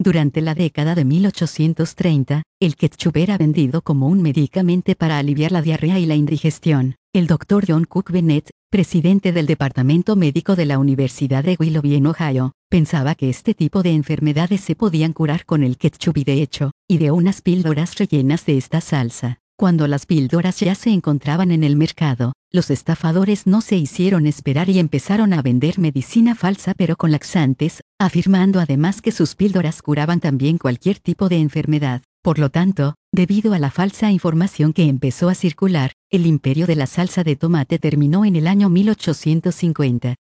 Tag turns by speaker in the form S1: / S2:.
S1: Durante la década de 1830, el ketchup era vendido como un medicamento para aliviar la diarrea y la indigestión. El Dr. John Cook Bennett, presidente del Departamento Médico de la Universidad de Willoughby en Ohio, pensaba que este tipo de enfermedades se podían curar con el ketchup y de hecho, ideó unas píldoras rellenas de esta salsa. Cuando las píldoras ya se encontraban en el mercado, los estafadores no se hicieron esperar y empezaron a vender medicina falsa pero con laxantes, afirmando además que sus píldoras curaban también cualquier tipo de enfermedad. Por lo tanto, debido a la falsa información que empezó a circular, el imperio de la salsa de tomate terminó en el año 1850.